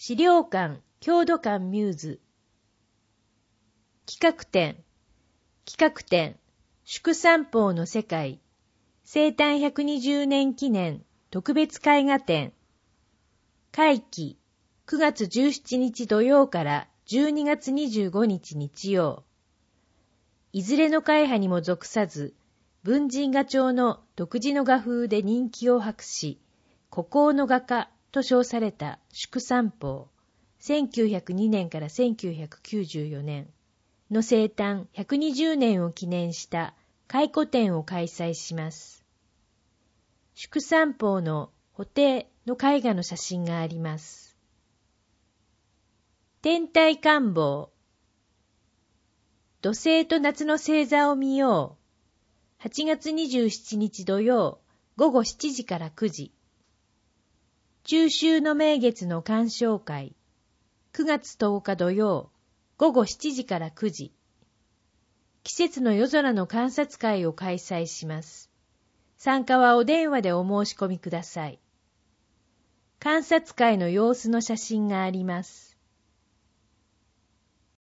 資料館、郷土館ミューズ。企画展、祝三宝の世界、生誕120年記念特別絵画展。会期、9月17日土曜から12月25日日曜。いずれの会派にも属さず、文人画調の独自の画風で人気を博し、孤高の画家と称された祝三宝、1902年から1994年の生誕120年を記念した回顧展を開催します。祝三宝の布袋の絵画の写真があります。天体観望。土星と夏の星座を見よう。8月27日土曜午後7時から9時。中秋の名月の鑑賞会。9月10日土曜午後7時から9時。季節の夜空の観察会を開催します。参加はお電話でお申し込みください。観察会の様子の写真があります。